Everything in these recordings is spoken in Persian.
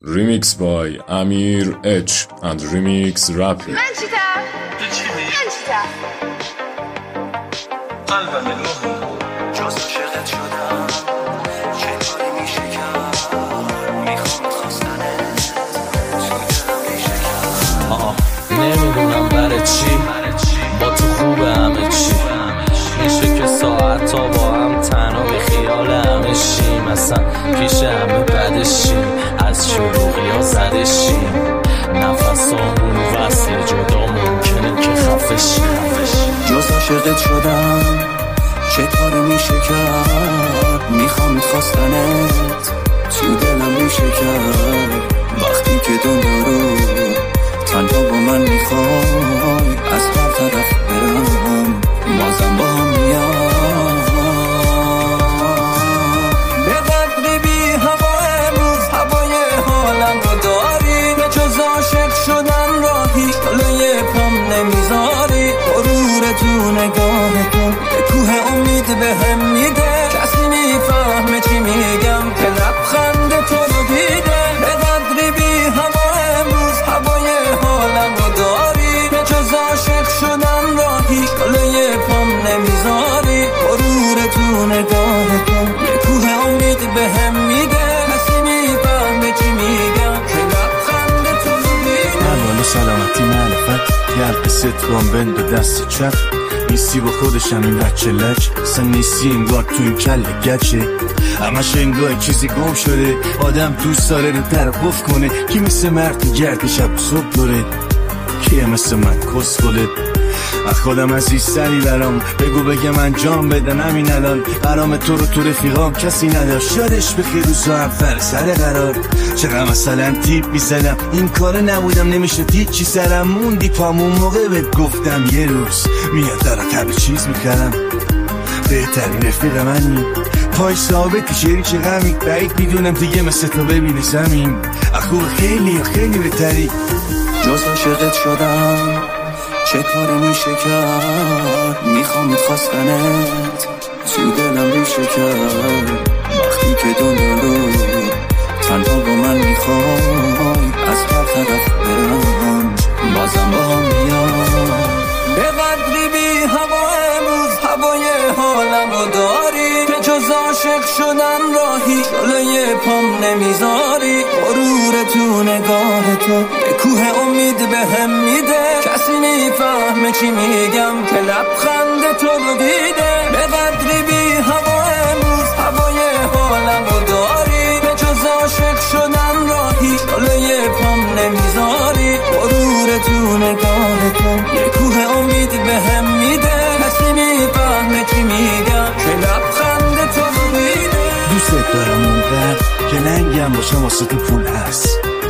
Remix by Amir H and Remix Rappi. من چیتم؟ قلبم نوحی جز عاشقت شدم چه کاری میشه کرد میخوام خواستنت تو دلم میشه نمیدونم برای چی با تو خوبه همه چی میشه که ساعت تا با هم تنها به خیال همه شیم اصلا پیش همه بدشیم از شروعی ها زدشیم نفسامون وصل جدا ممکنه که خفشیم جز عاشقت شدم چه کاری میشه کرد میخوام خواستنت تو دلم میشه کرد وقتی که دنیا رو تنها با من میخوای از هر طرف برم بازم با هم میام به قدری بی هوا امروز هوای حالم رو داری به جز عاشق شدن راهی جلوی پام نمیذاری غرور تو نگاه تو به کوه امید به هم میده کسی میفهمه چی میگم که لبخند تو رو دیده به قدری بی هوا امروز هوای حالم رو داری به جز عاشق شدن راهی جلوی پام نمیذاری غرور تو نگاه تو یه کوه امید به هم میده کسی میفهمه چی میگم که لبخند تو رو دیده اول سلامتی معرفت یه قصت بام بند به دست چپ نیستی با خودشم این بچه لچ اصلا نیستی انگار تو این کل گچه همش انگار چیزی گم شده آدم دوست داره رو طرف کنه کی مثل مرد گرد شب صبح داره کیه مثل من کس کنه من خودم عزیزتری برام بگو بگم انجام بدن همین الان برام تو رو تو رفیقام کسی نداشت یادش بخیر روزا اول سر قرار چقدر مثلا تیپ میزدم این کار نبودم نمیشه هیچی سرم موندی پامون موقع بهت گفتم یه روز میاد دارم تبه چیز میکردم بهترین رفیق منی پای ثابتی شریک غمی بعید میدونم دیگه مثل تو ببینی زمین اخوه خیلی خیلی بهتری جز عاشقت شدم چه کاری میشه کرد میخوام خواستنت تو دلم میشه کرد وقتی که دنیا رو تنها با من میخوای از هر طرف برم بازم با هم میام به قدری بی هوا امروز هوای حالم رو داری که جز عاشق شدن راهی جلوی پام نمیذاری غرور تو نگاه تو یه کوه امید به هم میده کسی میفهمه چی میگم که لبخند تو رو دیده به قدری بی هوا امروز هوای حالم رو داری به جز عاشق شدن راهی جلوی پام نمیذاری غرور تو نگاه تو یه کوه امید به هم میده کسی میفهمه چی میگم که لبخند تو رو دیده دوست دارم اونقدر که ننگم باشم واسه تو پول هست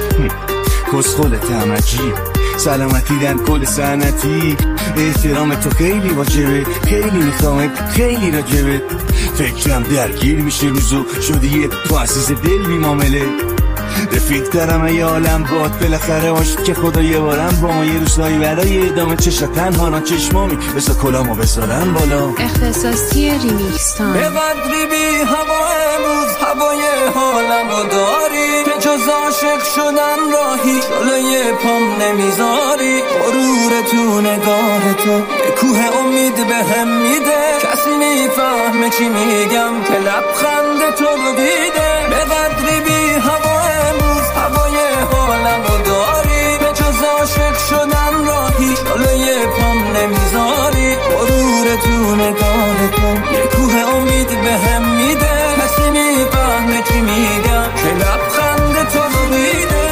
کسخولت هم عجیب سلامتی دن کل سنتی احترام تو خیلی واجبه خیلی میخوامت خیلی راجبه فکرم درگیر میشه روزو شدی تو عزیز دل بی معامله رفیق دارم ای عالم باد بالاخره باشید که خدا یه بارم با ما یه روزایی برای ادامه چشم تنها نا چشمامی بسا کلامو بذارم بالا اختصاصی ریمیکس تایم. به قدری بی هوا امروز هوای حالم رو داری که جز عاشق شدن راهی جلوی پام نمیذاری غرور تو نگاه تو یه کوه امید به هم میده کسی میفهمه چی میگم که لبخند تو رو دیده به قدری بی هوا امروز هوای حالم رو داری به جز عاشق شدن راهی جلوی پام نمیذاری غرور تو نگاه تو یه کوه امید به هم میده کسی میفهمه چی میگم که لبخند تو رو دیده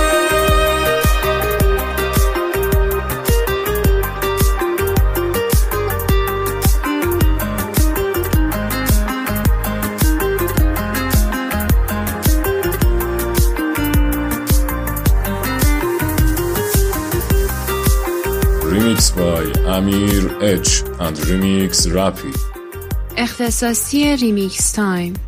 Remix by Amir H and Remix Rappi. اختصاصی ریمیکس تایم.